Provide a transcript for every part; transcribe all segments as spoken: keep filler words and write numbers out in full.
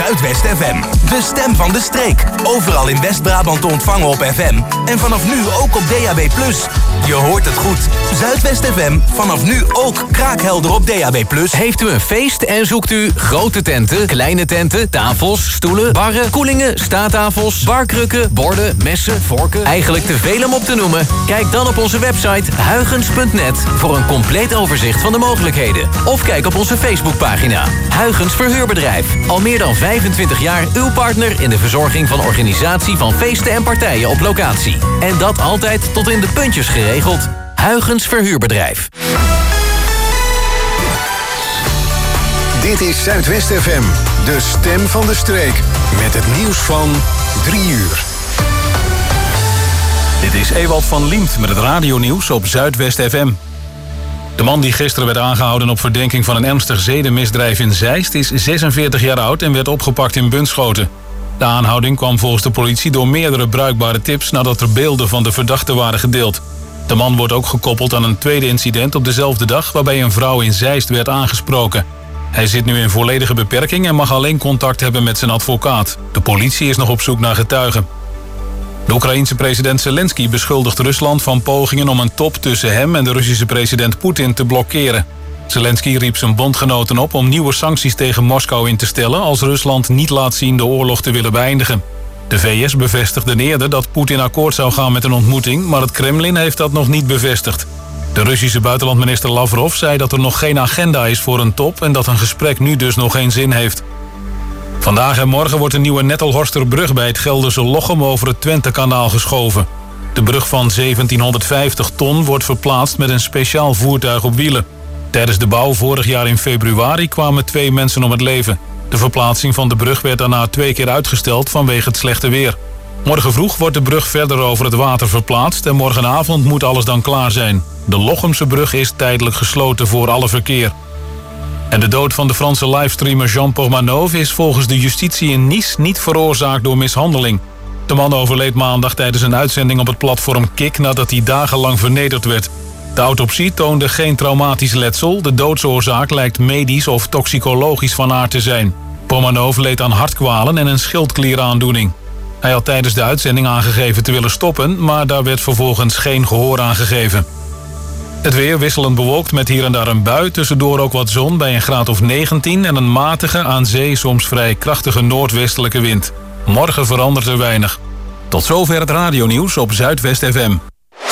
Zuidwest F M. De stem van de streek. Overal in West-Brabant te ontvangen op F M. En vanaf nu ook op D A B plus. Je hoort het goed. Zuidwest F M, vanaf nu ook kraakhelder op D A B plus. Heeft u een feest en zoekt u grote tenten, kleine tenten, tafels, stoelen, barren, koelingen, staattafels, barkrukken, borden, messen, vorken? Eigenlijk te veel om op te noemen? Kijk dan op onze website huygens punt net voor een compleet overzicht van de mogelijkheden. Of kijk op onze Facebookpagina. Huygens Verhuurbedrijf. Al meer dan vijfentwintig jaar uw partner in de verzorging van organisatie van feesten en partijen op locatie. En dat altijd tot in de puntjes geregeld. Huygens Verhuurbedrijf. Dit is Zuidwest F M, de stem van de streek. Met het nieuws van drie uur. Dit is Ewald van Liemt met het radionieuws op Zuidwest F M. De man die gisteren werd aangehouden op verdenking van een ernstig zedenmisdrijf in Zeist is zesenveertig jaar oud en werd opgepakt in Bunschoten. De aanhouding kwam volgens de politie door meerdere bruikbare tips nadat er beelden van de verdachte waren gedeeld. De man wordt ook gekoppeld aan een tweede incident op dezelfde dag waarbij een vrouw in Zeist werd aangesproken. Hij zit nu in volledige beperking en mag alleen contact hebben met zijn advocaat. De politie is nog op zoek naar getuigen. De Oekraïense president Zelensky beschuldigt Rusland van pogingen om een top tussen hem en de Russische president Poetin te blokkeren. Zelensky riep zijn bondgenoten op om nieuwe sancties tegen Moskou in te stellen als Rusland niet laat zien de oorlog te willen beëindigen. De V S bevestigde eerder dat Poetin akkoord zou gaan met een ontmoeting, maar het Kremlin heeft dat nog niet bevestigd. De Russische buitenlandminister Lavrov zei dat er nog geen agenda is voor een top en dat een gesprek nu dus nog geen zin heeft. Vandaag en morgen wordt een nieuwe Nettelhorsterbrug bij het Gelderse Lochem over het Twentekanaal geschoven. De brug van zeventienhonderdvijftig ton wordt verplaatst met een speciaal voertuig op wielen. Tijdens de bouw vorig jaar in februari kwamen twee mensen om het leven. De verplaatsing van de brug werd daarna twee keer uitgesteld vanwege het slechte weer. Morgen vroeg wordt de brug verder over het water verplaatst en morgenavond moet alles dan klaar zijn. De Lochemse brug is tijdelijk gesloten voor alle verkeer. En de dood van de Franse livestreamer Jean Pormanov is volgens de justitie in Nice niet veroorzaakt door mishandeling. De man overleed maandag tijdens een uitzending op het platform Kik nadat hij dagenlang vernederd werd. De autopsie toonde geen traumatisch letsel. De doodsoorzaak lijkt medisch of toxicologisch van aard te zijn. Pormanov leed aan hartkwalen en een schildklieraandoening. Hij had tijdens de uitzending aangegeven te willen stoppen, maar daar werd vervolgens geen gehoor aan gegeven. Het weer wisselend bewolkt met hier en daar een bui, tussendoor ook wat zon bij een graad of negentien... en een matige, aan zee soms vrij krachtige noordwestelijke wind. Morgen verandert er weinig. Tot zover het radionieuws op Zuidwest F M.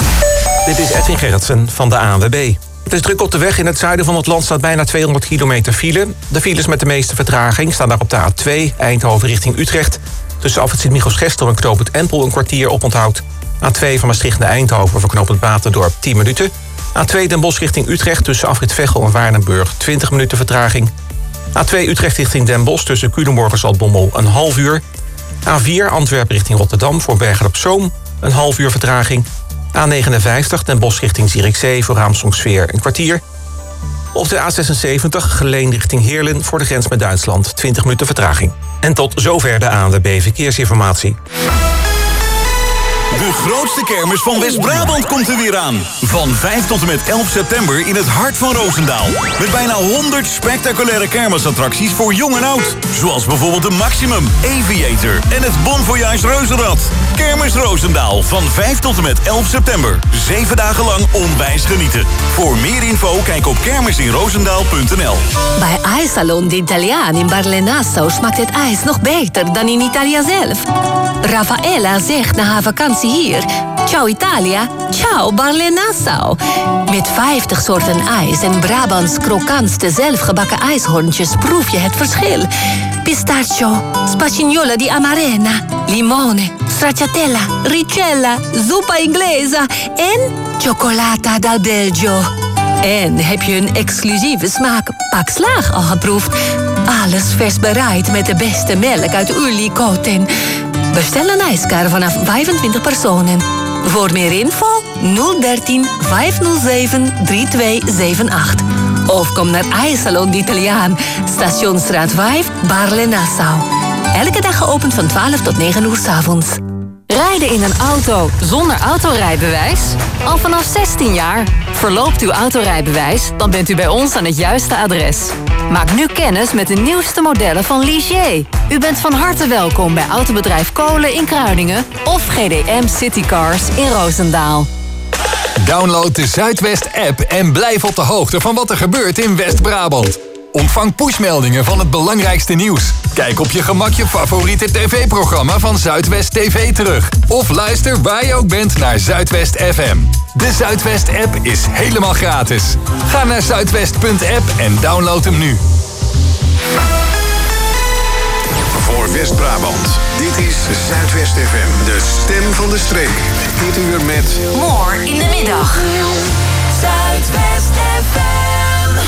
Dit is Edwin Gerritsen van de A N W B. Het is druk op de weg. In het zuiden van het land staat bijna tweehonderd kilometer file. De files met de meeste vertraging staan daar op de A twee, Eindhoven richting Utrecht. Tussen Afrit Sint-Michels-Gestel en knooppunt Empel een kwartier oponthoud. A twee van Maastricht naar Eindhoven voor knooppunt Batendorp tien minuten. A twee Den Bosch richting Utrecht tussen Afrit Veghel en Waardenburg twintig minuten vertraging. A twee Utrecht richting Den Bosch tussen Culemborg en Zaltbommel een half uur. A vier Antwerpen richting Rotterdam voor Bergen op Zoom een half uur vertraging. A negenenvijftig Den Bosch richting Zierikzee voor Raamsdonksveer een kwartier. Op de A zesenzeventig Geleen richting Heerlen voor de grens met Duitsland twintig minuten vertraging. En tot zover de A N W B Verkeersinformatie. De grootste kermis van West-Brabant komt er weer aan. Van vijf tot en met elf september in het hart van Roosendaal. Met bijna honderd spectaculaire kermisattracties voor jong en oud. Zoals bijvoorbeeld de Maximum, Aviator en het Bon Voyage Reuzenrad. Kermis Roosendaal van vijf tot en met elf september. Zeven dagen lang onwijs genieten. Voor meer info kijk op kermisinroosendaal punt n l. Bij IJssalon de Italiaan in Barle-Nassau smaakt het ijs nog beter dan in Italië zelf. Raffaella zegt na haar vakantie hier: ciao Italia, ciao Barle-Nassau. Met vijftig soorten ijs en Brabants krokantste zelfgebakken ijshoorntjes proef je het verschil. Pistachio, spagnola di amarena, limone, stracciatella, ricella, zuppa inglesa en cioccolata dal Belgio. En heb je een exclusieve smaak Pak Slaag al geproefd? Alles vers bereid met de beste melk uit Ulikoten. Bestel een ijskar vanaf vijfentwintig personen. Voor meer info nul dertien vijfhonderdzeven drieëntwintig zevenentachtig. Of kom naar IJssalon de Italiaan, Stationsstraat vijf, Barle-Nassau. Elke dag geopend van twaalf tot negen uur 's avonds. Rijden in een auto zonder autorijbewijs? Al vanaf zestien jaar. Verloopt uw autorijbewijs, dan bent u bij ons aan het juiste adres. Maak nu kennis met de nieuwste modellen van Ligier. U bent van harte welkom bij Autobedrijf Kolen in Kruiningen of G D M Citycars in Roosendaal. Download de Zuidwest-app en blijf op de hoogte van wat er gebeurt in West-Brabant. Ontvang pushmeldingen van het belangrijkste nieuws. Kijk op je gemak je favoriete tv-programma van Zuidwest T V terug. Of luister waar je ook bent naar Zuidwest F M. De Zuidwest-app is helemaal gratis. Ga naar zuidwest punt app en download hem nu. Voor West-Brabant, dit is Zuidwest F M, de stem van de streek. Dit uur met... More in de middag. Zuidwest F M.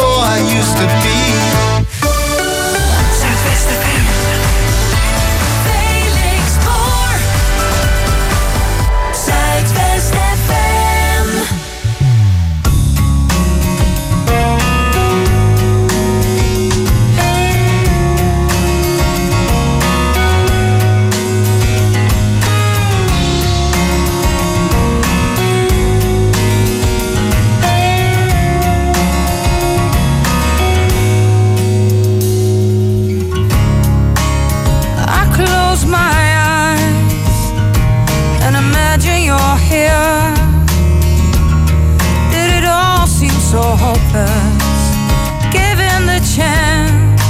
Zuidwest F M. was given the chance,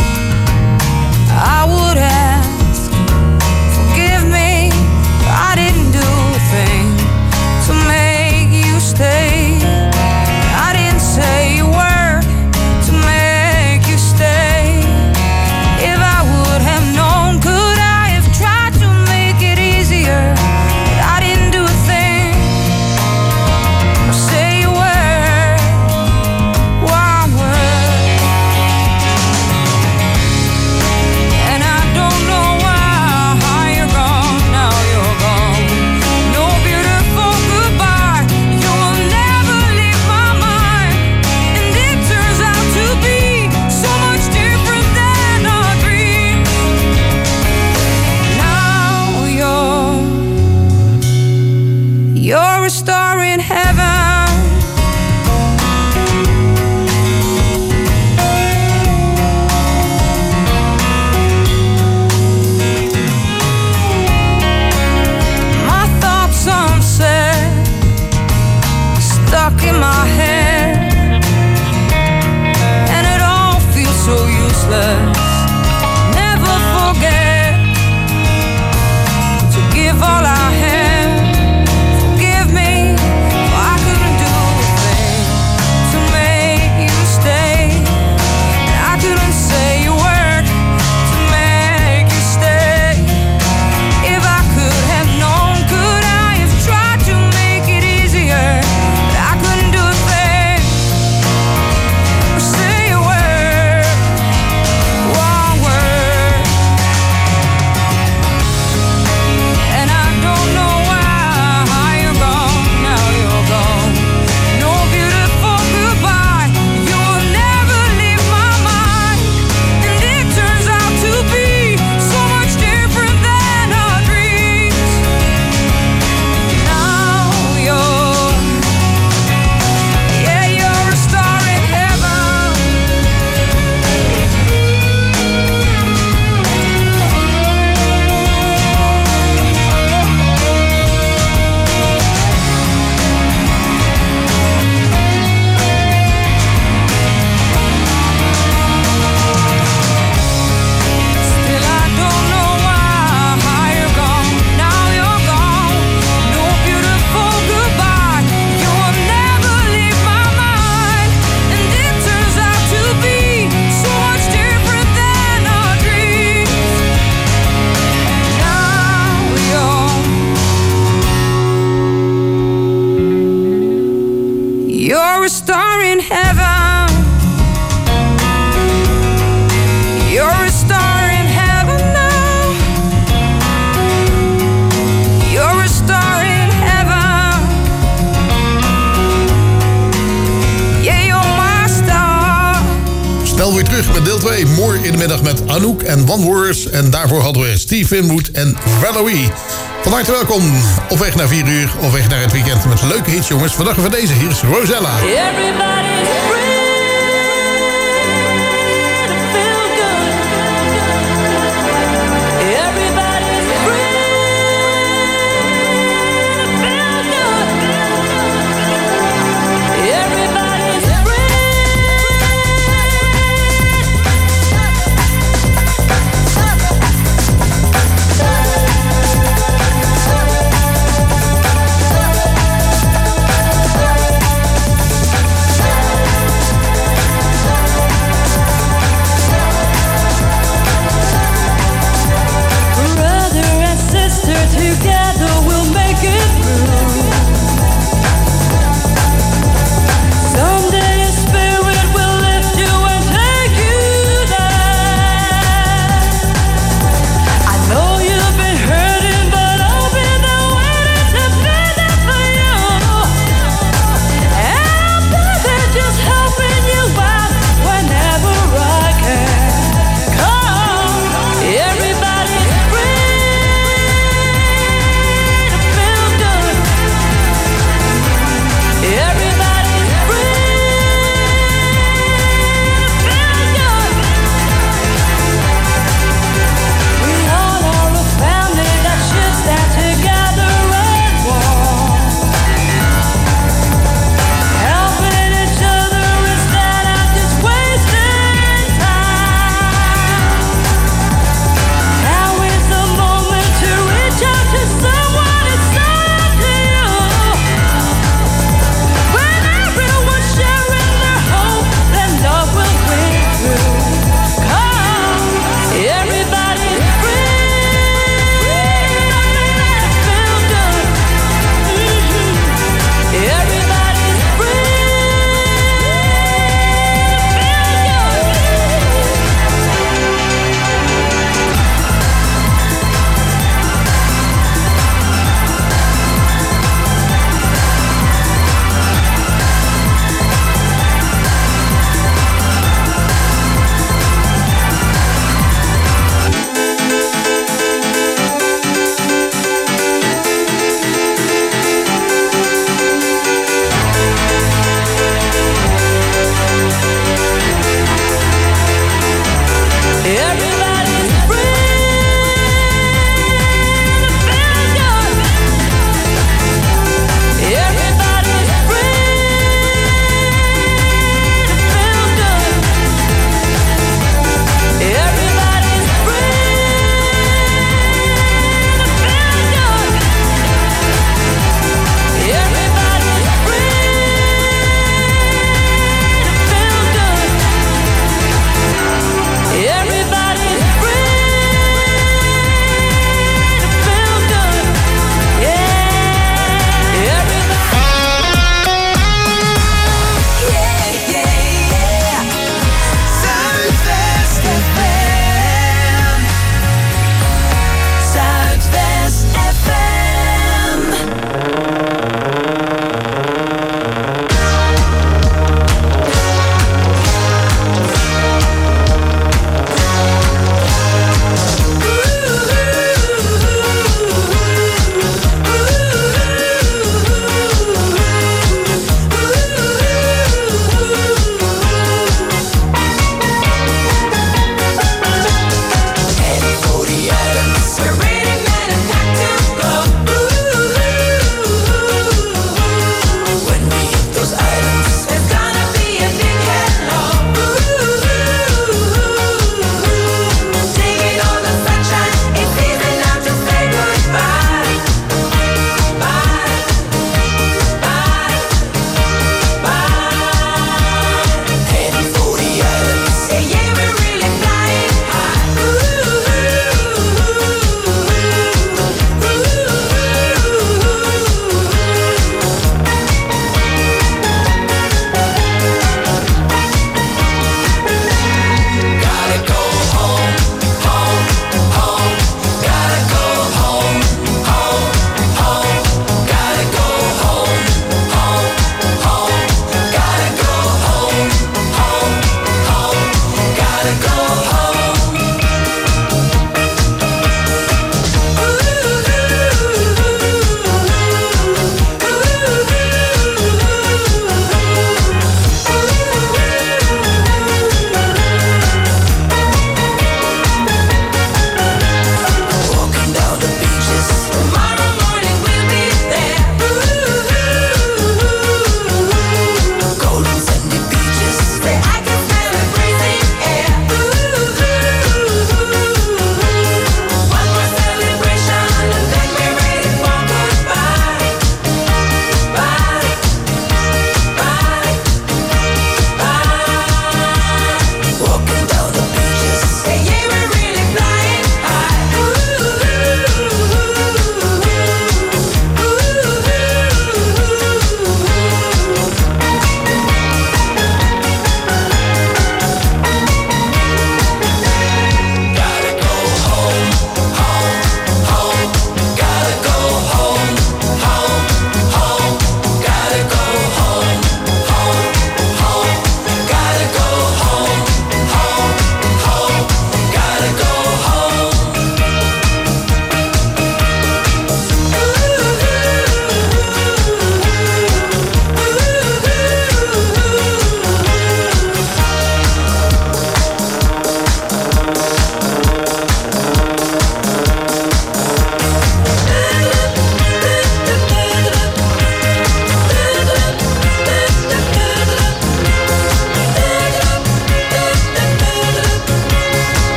I would ask, forgive me, I didn't do a thing to make you stay. I didn't say a word to make you stay. If I would have known, could I have tried to make it easier? But I didn't do a thing or say a word, one word. And I don't know why you're gone, now you're gone. No beautiful goodbye, you will never leave my mind. And it turns out to be so much different than our dreams. Now you're, you're a star in heaven. My thoughts unsaid, stuck in my head, and it all feels so useless. Never forget to give all I had. Forgive me, for I couldn't do a thing to make you stay. And I couldn't say a word to make you stay. If I could have known, could I have tried to make it easier? But I couldn't do a thing or say a word, one word. And I don't know why you're gone, now you're gone. No beautiful goodbye, you will never leave my mind. And it turns out to be so much different than our dreams. Now you're, yeah, you're a star in heaven. Still I don't know why you're gone, now you're gone. No beautiful goodbye, you will never leave my mind. And it turns out to be so much different than our dreams. Now you're, you're a star in heaven. You're a star in heaven now. You're a star in heaven. Yeah, you're my star. Snel weer terug met deel twee. Morgen in de middag met Anouk en One Words. En daarvoor hadden we Steve Winwood en Valerie. Van harte welkom. Op weg naar vier uur. Op weg naar het weekend met leuke hits, jongens. Vandaag van deze. Hier is Rosella. Everybody's free to feel good. Everybody's free to feel good. Everybody's free.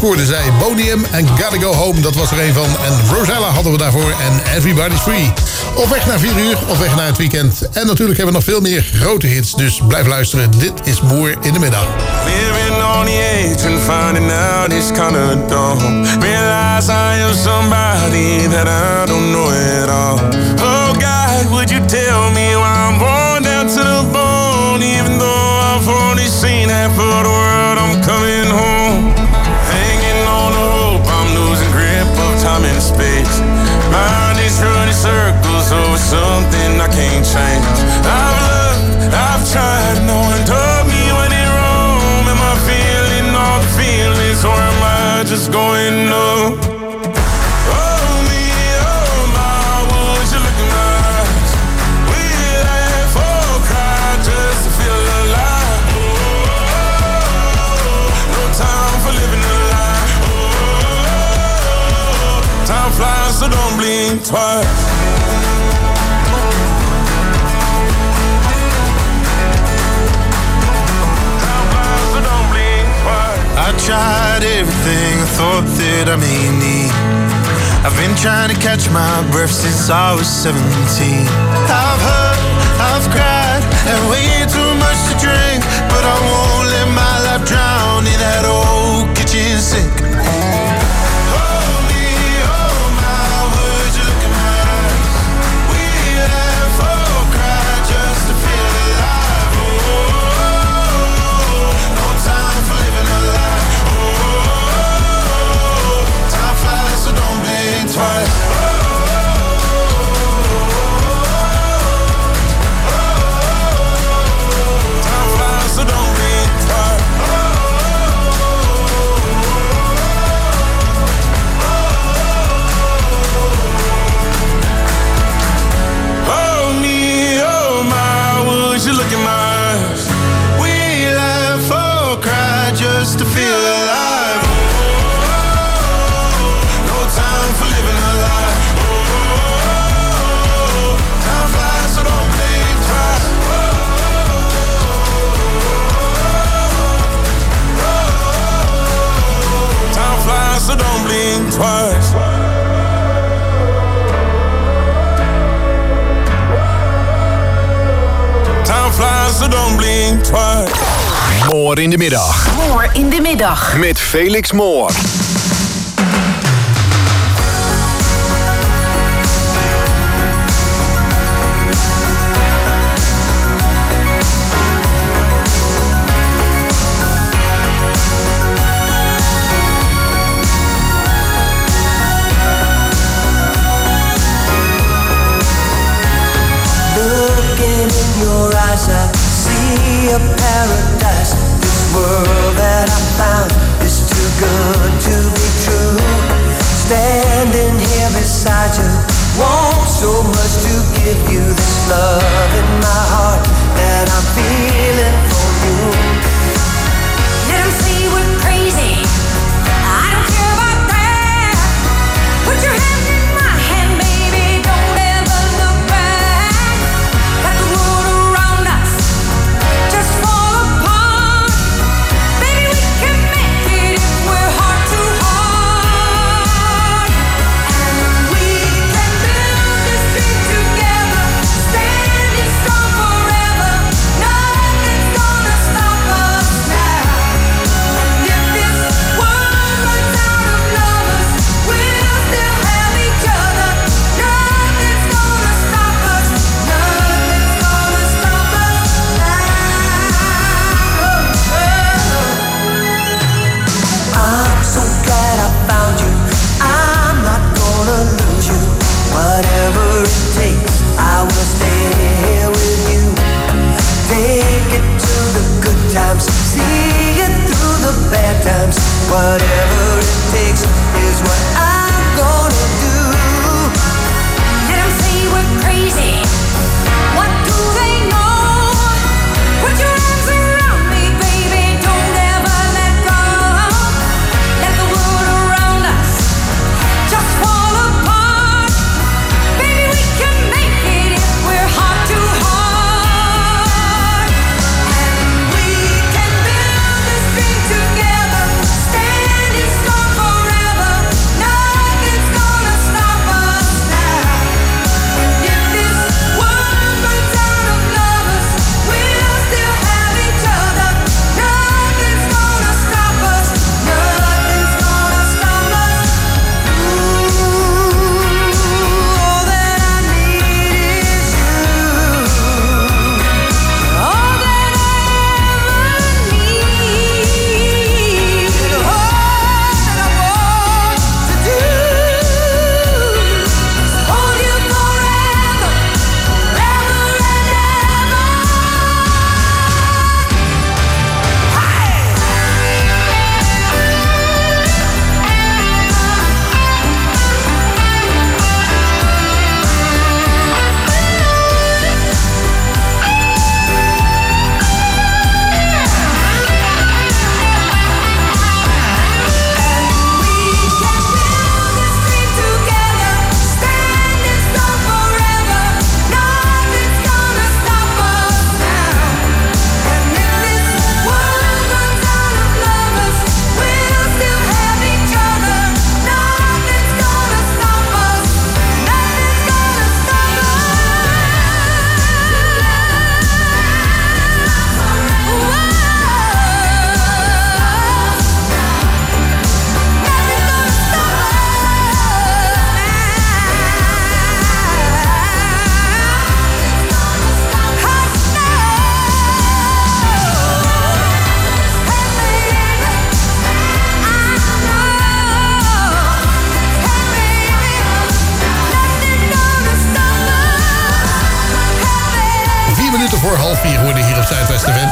scoorde zij. Boney M en Gotta Go Home, dat was er een van. En Rosella hadden we daarvoor en Everybody's Free. Op weg naar vier uur, op weg naar het weekend. En natuurlijk hebben we nog veel meer grote hits, dus blijf luisteren. Dit is Moer in de Middag. Living on the edge and finding out it's kinda dumb. Realize I am somebody that I don't know at all. Oh God, would you tell me why I'm born down to the bone? Even though I've only seen half of the world, I'm coming home. Hanging on the hope, I'm losing grip of time and space. Mind is running circles over something I can't change. I've looked, I've tried, no one told me when it wrong. Am I feeling all the feelings, or am I just going numb? Oh me, oh my, would you look in my eyes? We laugh or cry just to feel alive. Oh, no time for living a lie. Oh, time flies, so don't blink twice. I tried everything I thought that I may need. I've been trying to catch my breath since I was seventeen. I've hurt, I've cried, and way too much to drink, but I won't let my life drown in that old kitchen sink. Hold me, oh my, would you look in my eyes? We laugh or cry just to feel alive. Oh, no time for living a lie. So don't blink twice. Time flies, so don't blink twice. Oh me, oh my, would you look in my eyes? We laugh or cry just to feel alive. Time for living a lie. Oh, time flies, so don't blink twice. Oh, time flies, so don't blink twice. Time flies, so don't blink twice. Moor in de middag. Moor in de middag. Met Felix Moor. Your eyes, I see a paradise. This world that I found is too good to be true. Standing here beside you, want so much to give you this love in my heart that I'm feeling for you. Let them say we're crazy, I don't care about that. Put your hand in my hand, baby, don't ever look back. Got the world around us, just fall apart. Baby, we can make it if we're heart to heart. And we can build this thing together, standing strong forever. Nothing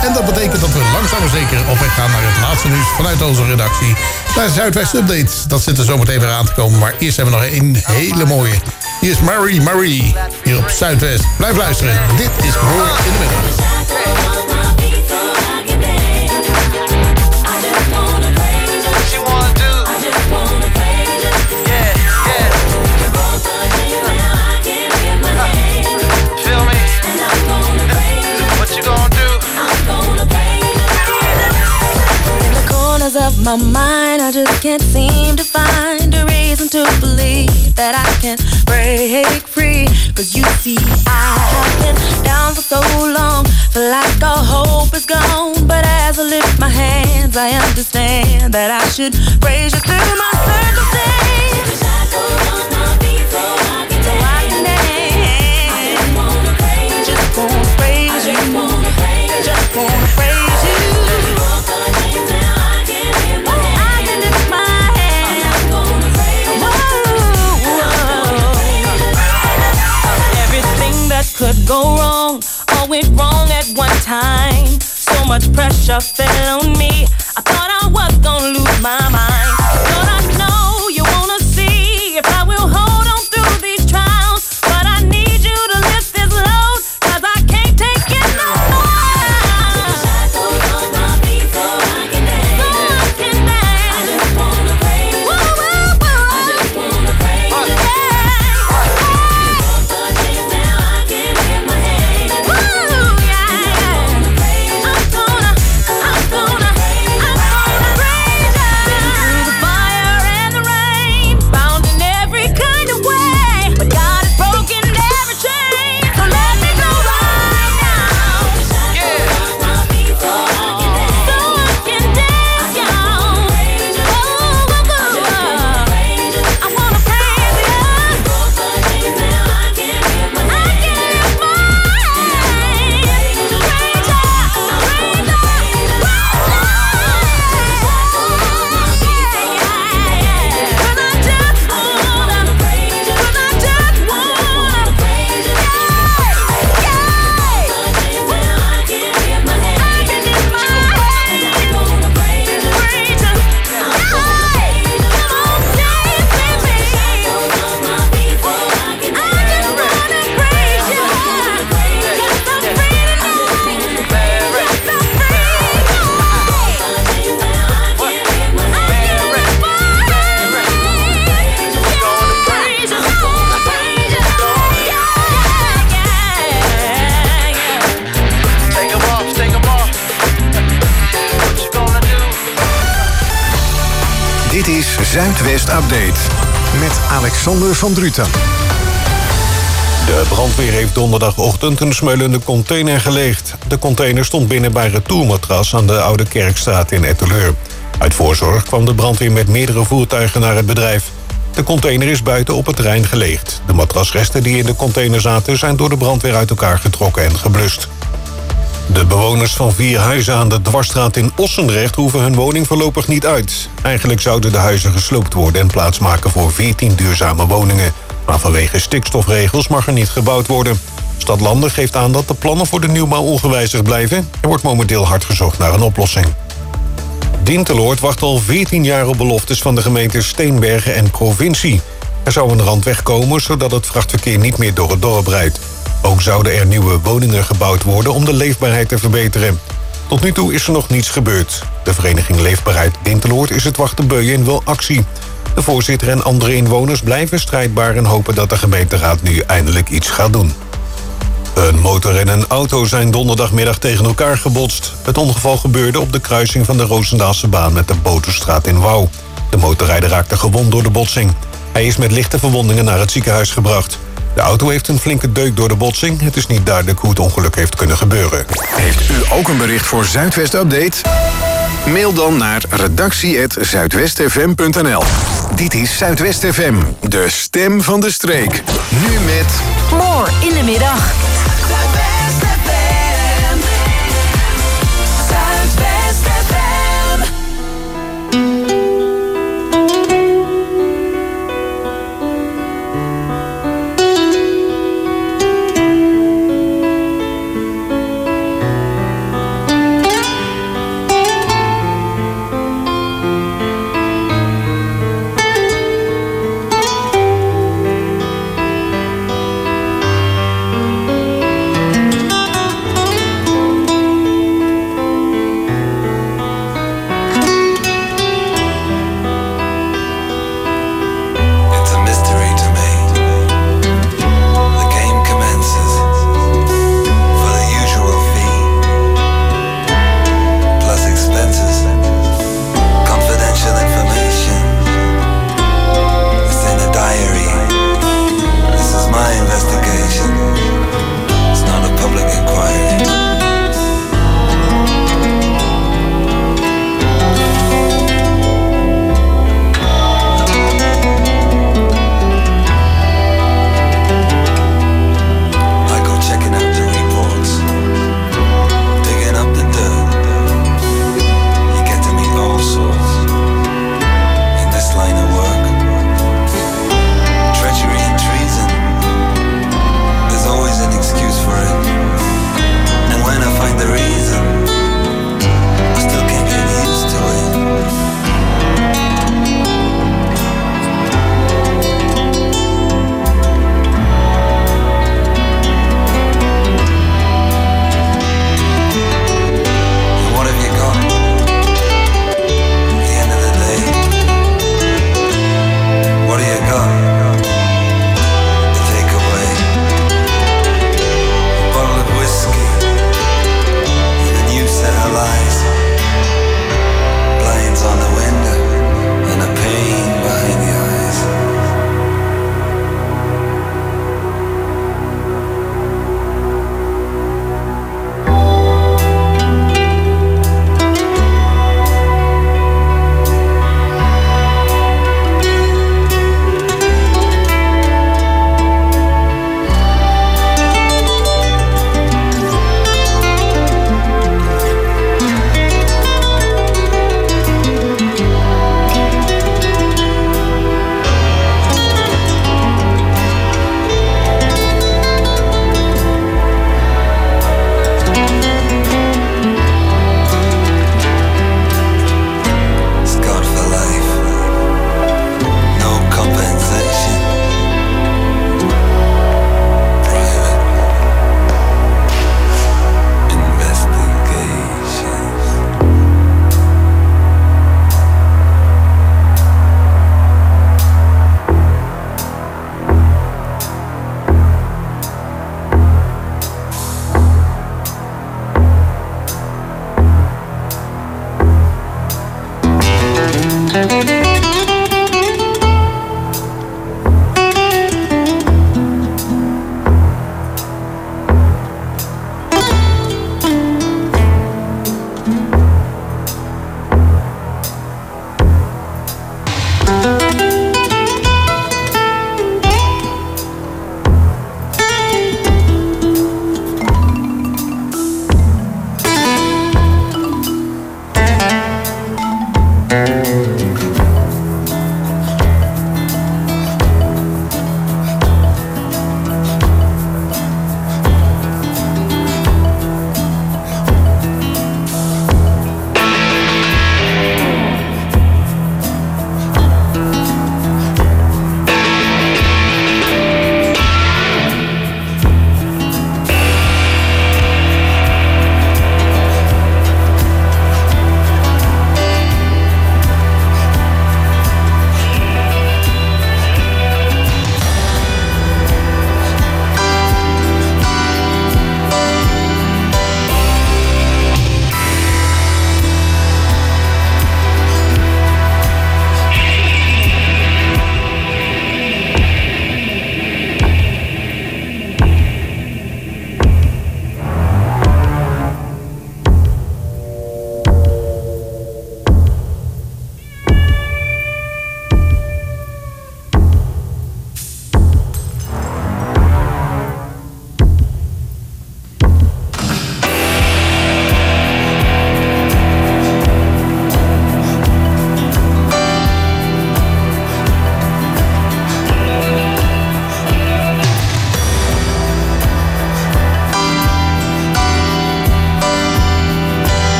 En dat betekent dat we langzaam maar zeker op weg gaan naar het laatste nieuws vanuit onze redactie. Naar de Zuidwest Update. Dat zit er zometeen weer aan te komen. Maar eerst hebben we nog een hele mooie. Hier is Marie Marie. Hier op Zuidwest. Blijf luisteren. Dit is Mooi in de Middag. Of my mind, I just can't seem to find a reason to believe that I can break free. Cause you see, I have been down for so long, feel like all hope is gone. But as I lift my hands, I understand that I should praise you through my circumstance. So I can dance. Just wanna praise you. Just wanna praise you. Just wanna praise you. Could go wrong, all went wrong at one time. So much pressure fell on me, I thought I was gonna lose my mind. But I know you wanna see if I will hold on through these trials. But I need you to lift this load, cause I can't take it no more. So I can dance. I just wanna praise you. I just wanna praise you. Dit is Zuidwest Update met Alexander van Druten. De brandweer heeft donderdagochtend een smeulende container geleegd. De container stond binnen bij Retourmatras aan de Oude Kerkstraat in Etteleur. Uit voorzorg kwam de brandweer met meerdere voertuigen naar het bedrijf. De container is buiten op het terrein geleegd. De matrasresten die in de container zaten zijn door de brandweer uit elkaar getrokken en geblust. De bewoners van vier huizen aan de Dwarsstraat in Ossendrecht hoeven hun woning voorlopig niet uit. Eigenlijk zouden de huizen gesloopt worden en plaatsmaken voor veertien duurzame woningen. Maar vanwege stikstofregels mag er niet gebouwd worden. Stadlanden geeft aan dat de plannen voor de nieuwbouw ongewijzigd blijven. Er wordt momenteel hard gezocht naar een oplossing. Dinteloord wacht al veertien jaar op beloftes van de gemeentes Steenbergen en provincie. Er zou een randweg komen zodat het vrachtverkeer niet meer door het dorp rijdt. Ook zouden er nieuwe woningen gebouwd worden om de leefbaarheid te verbeteren. Tot nu toe is er nog niets gebeurd. De vereniging Leefbaarheid Dinteloord is het wachten beuien en wil actie. De voorzitter en andere inwoners blijven strijdbaar en hopen dat de gemeenteraad nu eindelijk iets gaat doen. Een motor en een auto zijn donderdagmiddag tegen elkaar gebotst. Het ongeval gebeurde op de kruising van de Roosendaalse baan met de Boterstraat in Wouw. De motorrijder raakte gewond door de botsing. Hij is met lichte verwondingen naar het ziekenhuis gebracht. De auto heeft een flinke deuk door de botsing. Het is niet duidelijk hoe het ongeluk heeft kunnen gebeuren. Heeft u ook een bericht voor Zuidwest Update? Mail dan naar redactie apenstaartje zuidwest f m punt n l. Dit is Zuidwest F M, de stem van de streek. Nu met... More in de middag.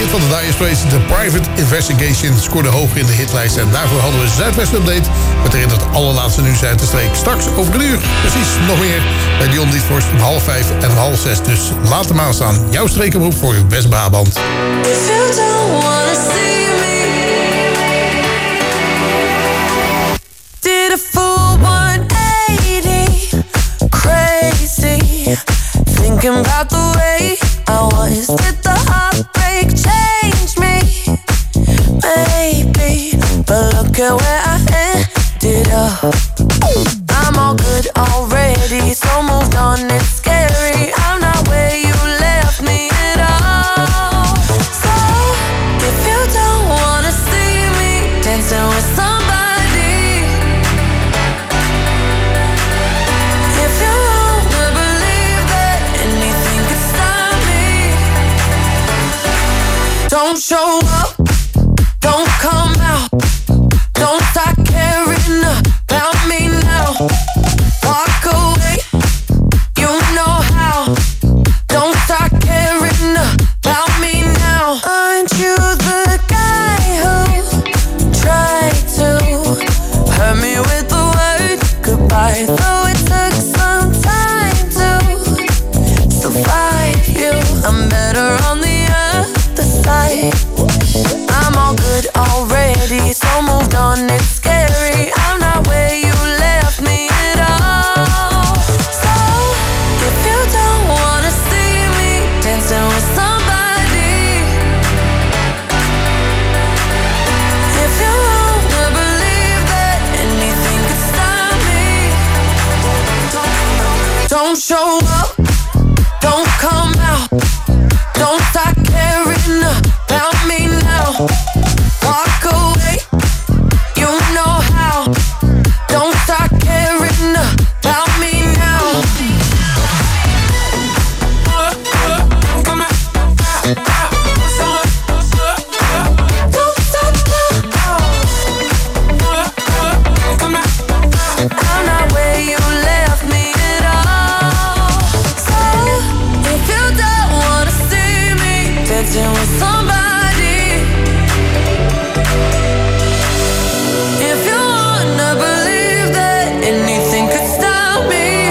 hit van de Dire Straits, The Private Investigation, scoorde hoog in de hitlijst. En daarvoor hadden we Zuidwest Update met erin het allerlaatste nieuws uit de streek. Straks over een uur, precies, nog meer bij Dion Dietvorst om half vijf en om half zes. Dus laat hem aanstaan. Jouw streekenroep voor West-Brabant. If you don't wanna see me, did a full one eighty, crazy, thinking about the way I was. Did the heartbreak change me? Maybe, but look at where I ended up. I'm all good already, so moved on, it's scary. I'm not where you left me at all. So, if you don't wanna see me dancing with somebody, if you wanna believe that anything could stop me, don't show up, don't come out, don't start caring about me now. Walk away, you know how. Don't start caring about me now. Aren't you the guy who tried to hurt me with the word goodbye? Though it took some time to survive you, I'm better on the other side. I'm all good already, so moved on, it's scary. I'm not where you left me at all. So, if you don't wanna see me dancing with somebody, if you wanna believe that anything could stop me, don't show up, don't come out, don't start caring about me now. Walk away, you know how. Don't start caring about me now. Don't stop now. I'm not where you left me at all. So, if you don't wanna see me dancing with somebody, if you wanna believe that anything could stop me,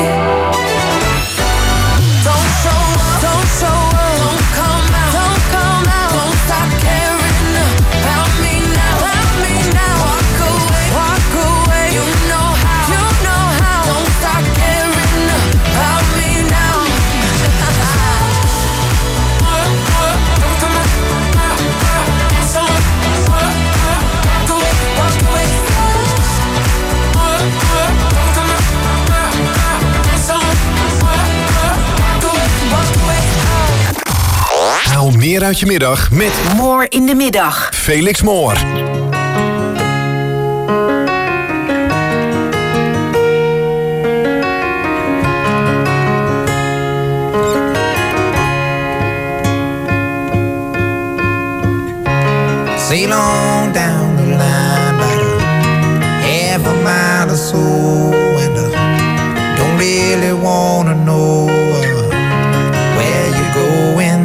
don't show up, don't show up, don't come out, don't come out, don't stop caring about me now, about me now. Walk away, walk away, you know how, you know how. Don't stop caring about me now. Haal meer uit je middag met Moor in de middag. Felix Moor. Sail on down the line about a half a mile or so, and uh, don't really wanna know uh, where you're going.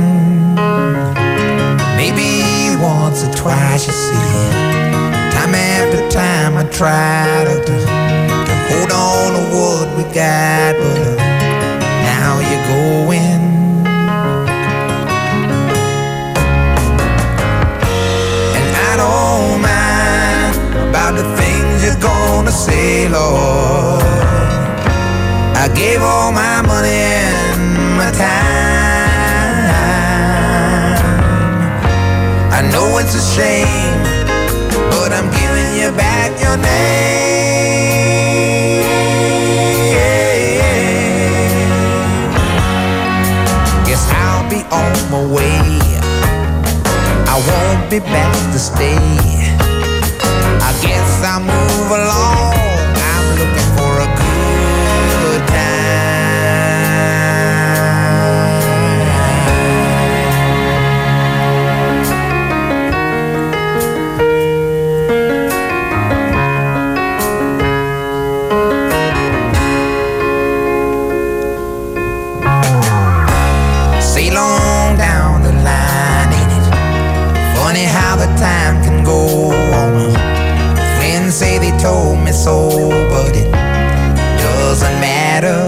Maybe once or twice you see, time after time I try to, to, to hold on to what we got, but uh, now you're going. I don't mind about the things you're gonna say, Lord. I gave all my money and my time. I know it's a shame, but I'm giving you back your name. Guess I'll be on my way, I won't be back to stay. I guess I'll move along, I'm looking for a good me so, but it doesn't matter.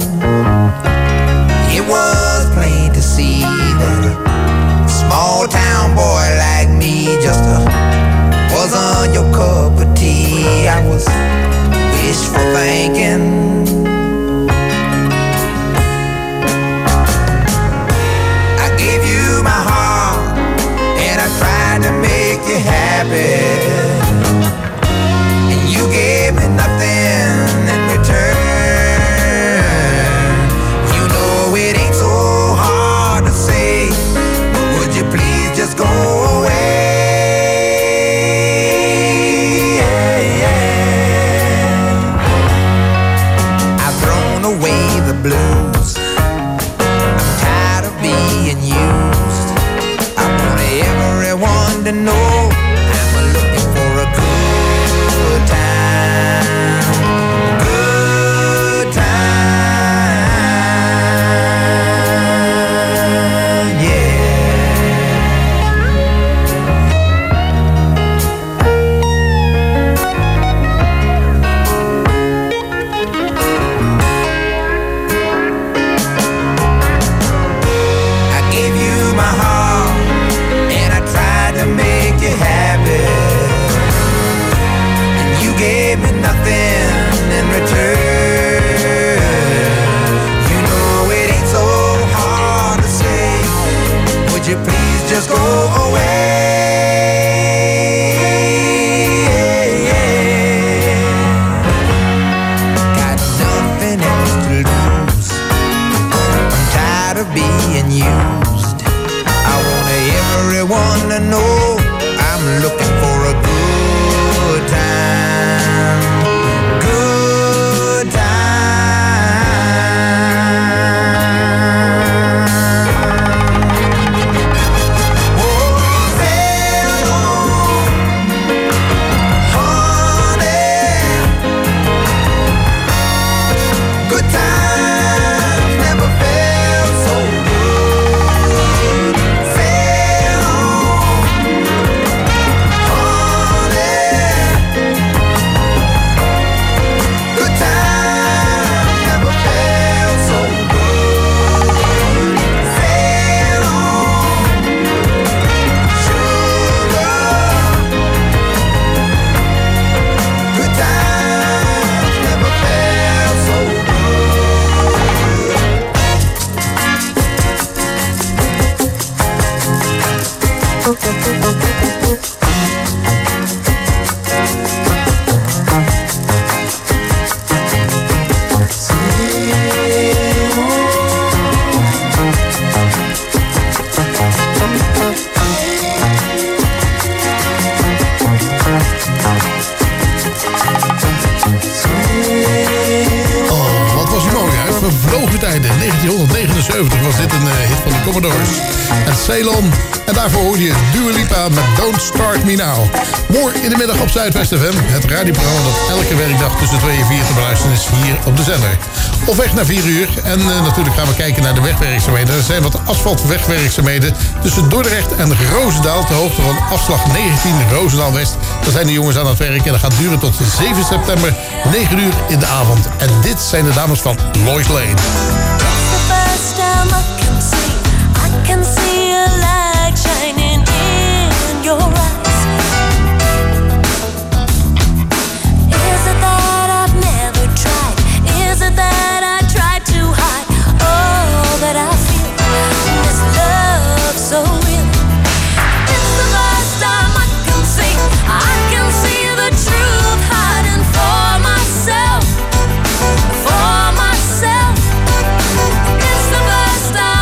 It was plain to see that a small town boy like me just uh, wasn't your cup of tea. I was wishful thinking. I gave you my heart and I tried to make you happy, and you gave me nothing in return. You know it ain't so hard to say, but would you please just go away? I've thrown away the blues. I'm tired of being used. I want everyone to know I'm looking for a good time. Good time, I gave you my heart and I tried to make you happy, and you gave me nothing in return. You know it ain't so hard to say, would you please just go away? Got nothing else to lose. I'm tired of being used. I want everyone to know I'm looking for a good time. Good time. Oh, sail on, honey. Good times never felt so good. Sail on, honey. Good times never felt so good. Sail on, sugar. Good times never felt so Oh, wat was die mooi uit. Vervlogen tijden. negentien negenenzeventig was dit een eh, hit van de Commodores. En Ceylon. En daarvoor hoorde je Dua Lipa met Don't Start Me Now. Morgen in de middag op Zuidwest F M. Het radioprogramma dat elke werkdag tussen twee en vier te beluisteren is hier op de zender. Op weg naar vier uur. En uh, natuurlijk gaan we kijken naar de wegwerkzaamheden. Er zijn wat asfaltwegwerkzaamheden tussen Dordrecht en Roosendaal. Ter hoogte van afslag negentien Roosendaal West. Daar zijn de jongens aan het werk en dat gaat duren tot zeven september, negen uur in de avond. En dit zijn de dames van Lois Lane. The first time I can see, I can see a light shining in your eyes. Is it that I've never tried? Is it that I tried to hide all that I feel? This love so real. It's the first time I can see, I can see the truth hiding for myself, for myself. It's the first time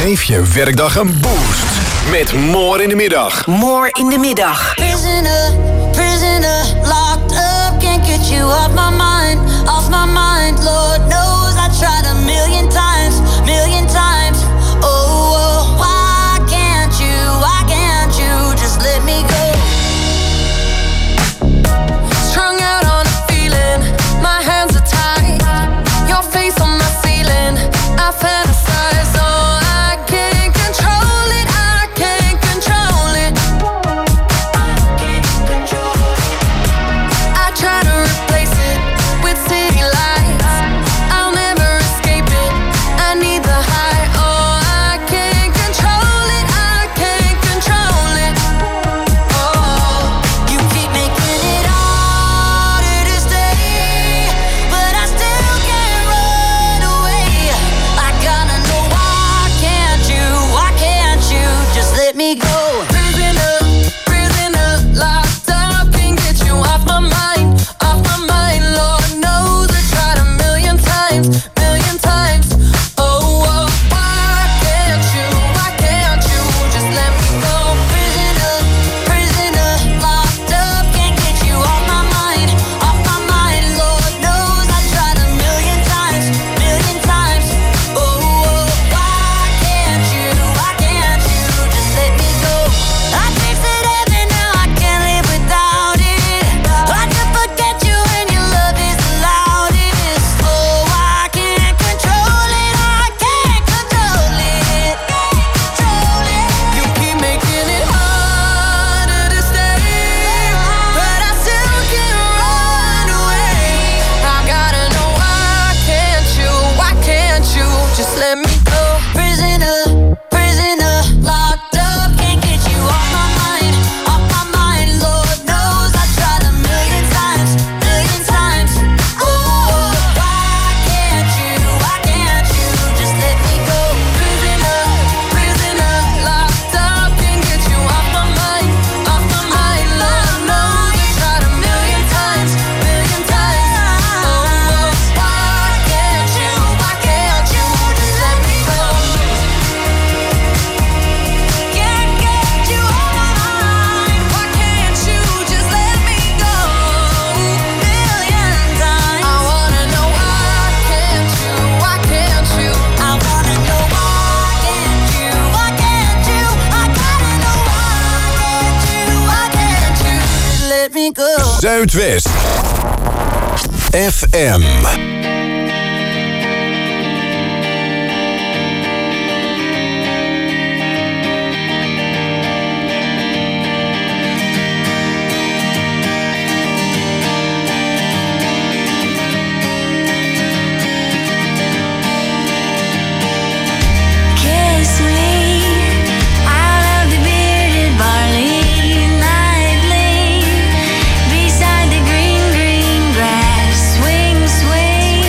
Geef je werkdag een boost met More in de middag. More in de middag. Prisoner, prisoner, locked up, can't get you off my mind, off my mind. Lord knows I tried a million times, million times. Oh, oh, why can't you, why can't you just let me go? Strung out on a feeling, my hands are tied. Your face on my ceiling, I fantasize. Oh, I can't control it, I can't control it. I try to replace it with city lights. I'll never escape it, I need the high. Oh, I can't control it, I can't control it. Oh, you keep making it harder to stay, but I still can't run away. I gotta know why can't you, why can't you just let me go? prisoner, prisoner, locked up, can't get you off my mind, off my mind. Lord knows I tried a million times, million times. Oh, oh, why can't you, why can't you just let me go? Prisoner, prisoner, locked up, can't get you off my mind, off my mind. Lord knows I tried a million times, million times. Oh, oh, why can't you, why can't you just let me go? I tasted heaven, now I can't live without it. I can forget you when your love is the loudest. Oh, I can't control it, I can't control it, control it. You keep making it harder to stay, but I still can't run away. I gotta know why can't you, why can't you just let me go? Prisoner, prisoner, locked up, can't get you off my mind, off my mind. Lord knows I tried a million times, million times. Oh, why can't you, why can't you just let me go? Prisoner, prisoner, locked up, can't get you off my mind, off my mind. Lord knows I tried a million times, million times. Oh, why can't you, why can't you just let me go? Can't get you off my mind, why can't you just let me go? Million times. I wanna know why can't you, why can't you? I wanna know why can't you, why can't you? I gotta know why can't you, why can't you just let me go? Zuidwest F M. Kiss me, I love the bearded barley nightly, beside the green, green grass. Swing, swing.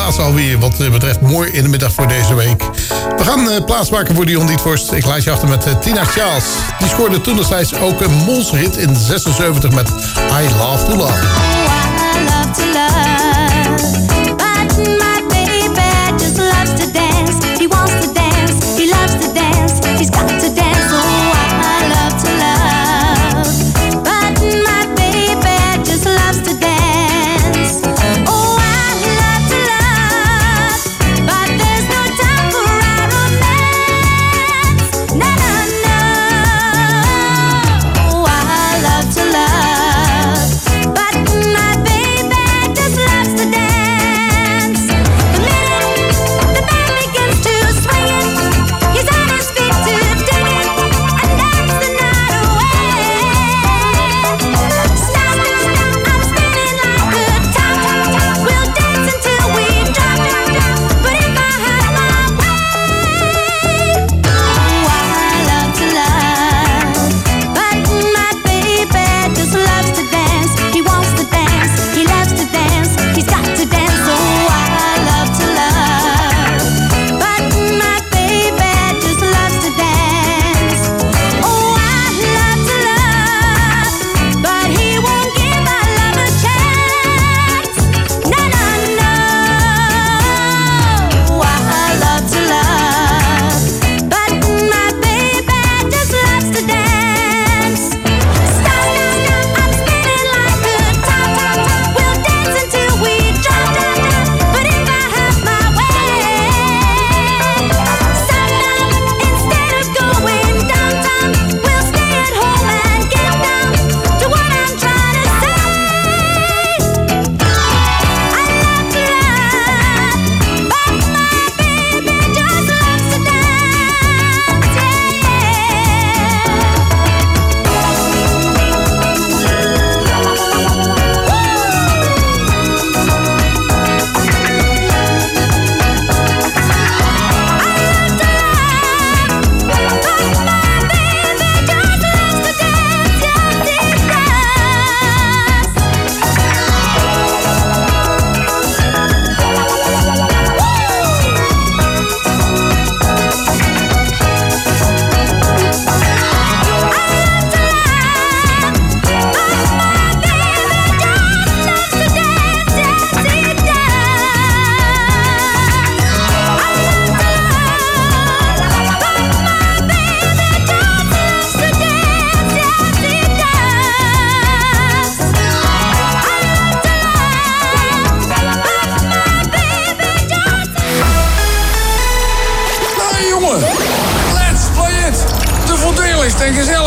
laatste alweer wat betreft Mooi in de Middag voor deze week. We gaan uh, plaatsmaken voor Dion Dietvorst. Ik laat je achter met uh, Tina Charles. Die scoorde toen destijds ook een monsterhit in zesenzeventig met I Love to Love. I love to love, but my baby just loves to dance. He wants to dance, he loves to dance. He's got